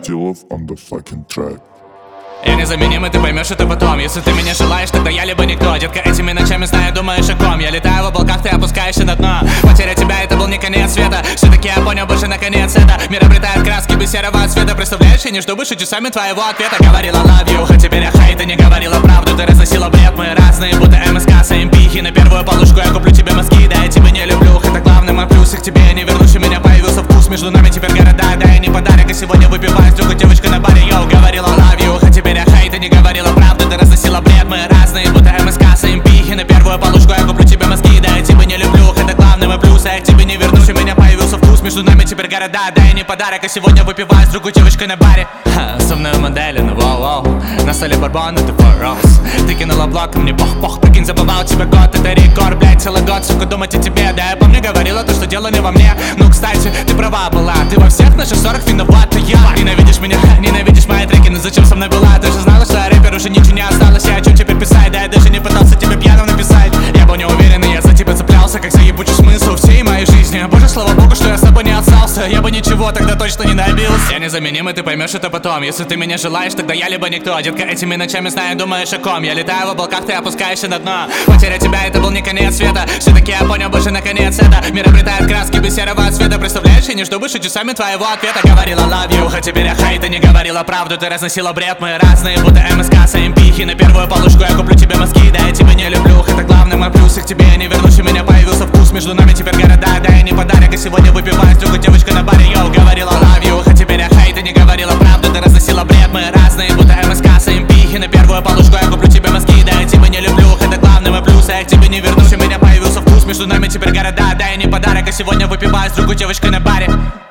Путилов on the fucking track. Я незаменимый, ты поймешь это потом. Если ты меня желаешь, тогда я либо никто. Детка, этими ночами знаю, думаешь о ком. Я летаю в облаках, ты опускаешься на дно. Потеря тебя, это был не конец света. Все-таки я понял, больше наконец это. Мир обретает краски без серого цвета. Представляешь, я не жду больше часами твоего ответа. Говорила love you, хоть теперь я хай. Ты не говорила правду, ты разносила бред. Мы разные, будто МСК с АМП. На первую полушку я куплю тебе мозги. Да, я тебя не люблю, это главный мой плюс. И к тебе я не вернусь, у меня появился вкус. Между нами теперь города, да, я не подарок. А сегодня выпиваю с другой девочкой на баре. Йоу, говорила love you, хоть теперь я хай. Ты не говорила правду, ты разносила бред. Мы разные, будто МСК с АМП. На первую полушку я куплю тебе мозги. Да, я тебя не люблю, это главный мой плюс. А я к тебе не вернусь, у меня появился вкус. Между нами теперь города, да, я не подарок. А сегодня выпиваю с другой девочкой на баре. Со мной модели, ну воу-воу. На столе барбон, это for us. Ты кинула блок, мне пох-пох. Прикинь, забывал тебя год, это рекорд, блядь, целый год. Сука, думать о тебе, да, я помню, говорила то, что дело не во мне. Ну, кстати, ты права была. Ты во всех наших ссорах виновата я. Ненавидишь меня, ненавидишь мои треки. Но зачем со мной была? Ты же знала, что я рэпер, уже ничего не осталось. Я о чем теперь писать, да, я даже не пытался тебе пьяным написать. Я был не уверен, и я за тебя цеплялся, как за ебучий смысл всей моей жизни. Боже, слава богу, что я с тобой не остался. Я бы ничего тогда точно не добился. Я незаменимый, ты поймешь это потом. Если ты меня желаешь, тогда я либо никто. Детка, этими ночами знаю, думаешь о ком. Я летаю в облаках, ты опускаешься на дно. Потеря тебя, это был не конец света. Все-таки я понял, больше наконец это. Мир обретает краски без серого цвета. Представляешь, я не жду больше часами твоего ответа. Говорила love you, хоть теперь я хай. Ты не говорила правду, ты разносила бред. Мы разные, будто МСК с АМП. На первую полушку я куплю тебе мозги. Да, я тебя не люблю, это главный мой плюс. И к тебе я не вернусь, у меня появился вкус. Между нами теперь города, да, я не подарок. А сегодня выпиваю с другой девочкой на баре. Йоу, говорила love you, хоть теперь я хай. Ты не говорила правду, ты разносила бред. Мы разные, будто МСК с АМП. На первую полушку я куплю тебе мозги. Да, я тебя не люблю, это главный мой плюс. А я к тебе не вернусь, у меня появился вкус. Между нами теперь города, да, я не подарок. А сегодня выпиваю с другой девочкой на баре.